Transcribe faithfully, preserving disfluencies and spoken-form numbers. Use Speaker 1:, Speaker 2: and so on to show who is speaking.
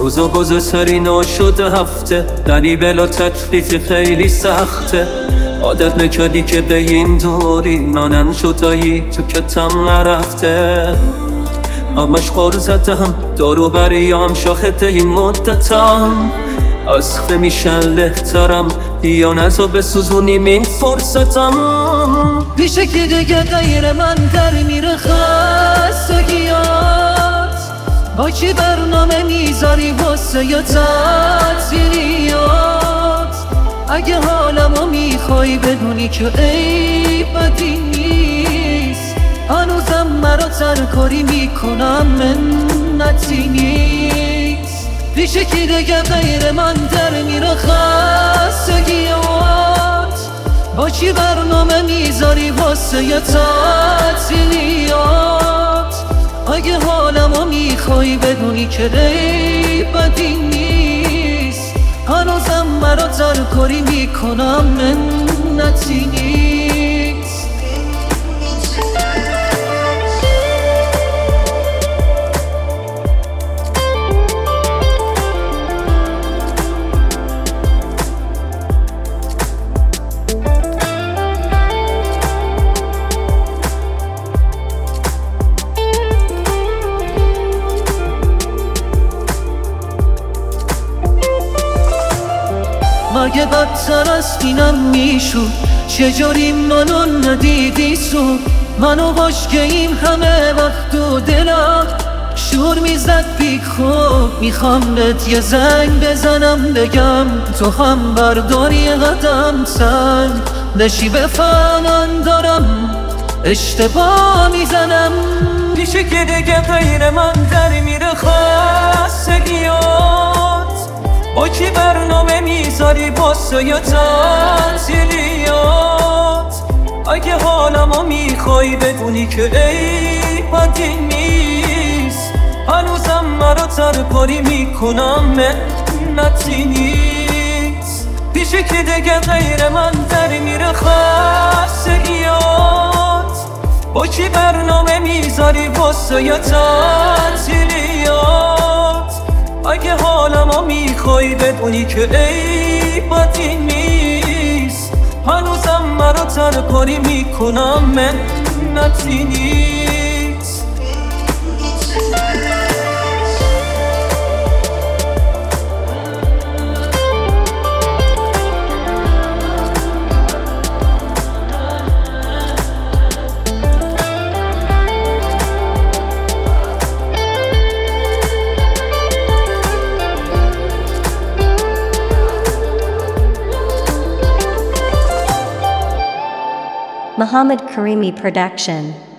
Speaker 1: روزا گذاشتری ناشده هفته دری بلا تکلیف خیلی سخته عادت نکردی که به این دوری نانن شدایی تو کتم نرفته همش خور زدم دارو بریام شاخت این مدتم از خه میشن لهترم یا نزا بسوزونیم این فرصتم
Speaker 2: پیشه که دیگه غیر من در میره خستگیات با چی برنامه میذاری واسه یا تعطیلیات اگه حالمو میخوای بدونی که ای بدی نیست هنوزم مرا ترکاری میکنم منتی نیست پیشه که دیگه غیر من در میره خستگیات با چی برنامه میذاری واسه یه تعطیلیات اگه حالمو میخوای بدونی که ری بدی نیست هنوزم مرا ترکاری میکنم منتی نیست مگه بدتر از اینم میشود چجوری منو ندیدی سو منو باش که این همه وقت و دلم شور میزد بی خوب میخوام بهت یه زنگ بزنم بگم تو هم برداری قدم سنگ نشی بفهمن دارم اشتباه میزنم
Speaker 1: پیشه که دیگه غیر من در میره خستگیات با کی برنامه میذاری واسه یا تعطیلیات اگه حالمو میخوای بدونی که ای بدی نیست هنوزم مرا ترکاری میکنم منتی نیست پیشه که دیگه غیر من در میره خستگیات با کی برنامه میذاری واسه یا تعطیلیات اگه حالمو میخوای بدونی که ای بدی نیست هنوزم مرا ترکاری میکنم منتی نیست
Speaker 3: Muhammad Karimi Production.